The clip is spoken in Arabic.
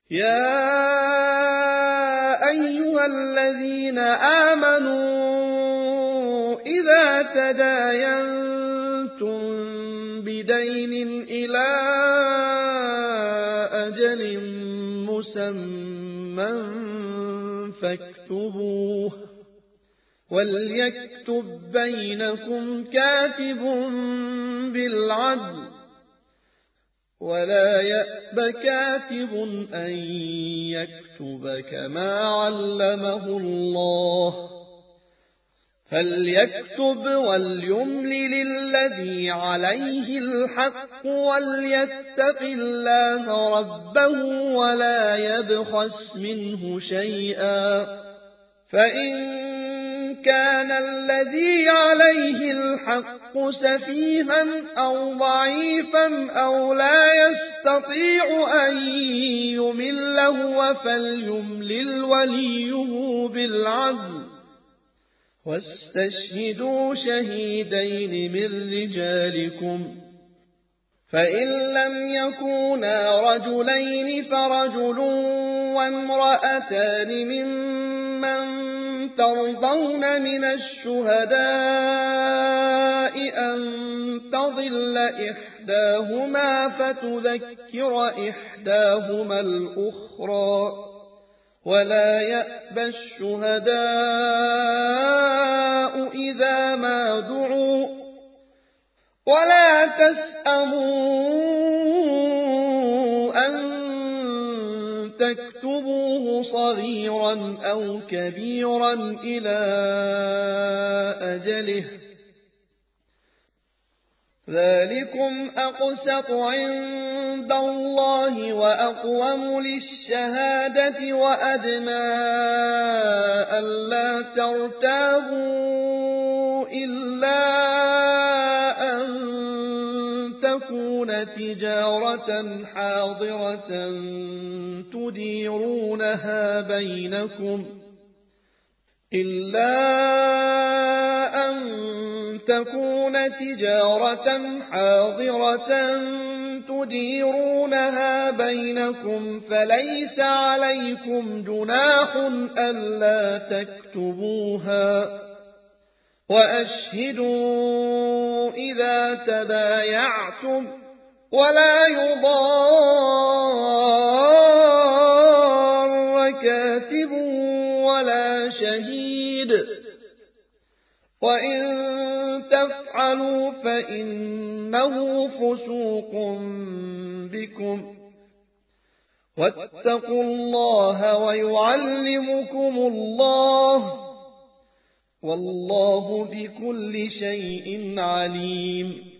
يا أيها الذين آمنوا إذا تداينتم بدين إلى أجل مسمى فاكتبوه وليكتب بينكم كاتب بالعدل ولا يأب كاتب أن يكتب كما علمه الله فليكتب وليملل الذي عليه الحق وليتق الله ربه ولا يبخس منه شيئا فإن كان الذي عليه الحق سفيها أو ضعيفا أو لا يستطيع أن يمل هو فليملل وليه بالعدل واستشهدوا شهيدين من رجالكم فإن لم يكونا رجلين فرجل وامرأتان ممن ترضون من الشهداء أن تضل إحداهما فتذكر إحداهما الأخرى ولا يأبى الشهداء إذا ما دعوا ولا تسأموا أن تكتبوه صغيرا أو كبيرا إلى أجله ذلكم أقسط عند الله وأقوم للشهادة وأدنى ألا ترتابوا إلا أن تكون تجارة حاضرة تديرونها بينكم فليس عليكم جناح ألا تكتبوها وأشهدوا إذا تبايعتم ولا يضار كاتب ولا شهيد وإن تفعلوا فإنه فسوق بكم واتقوا الله ويعلمكم الله والله بكل شيء عليم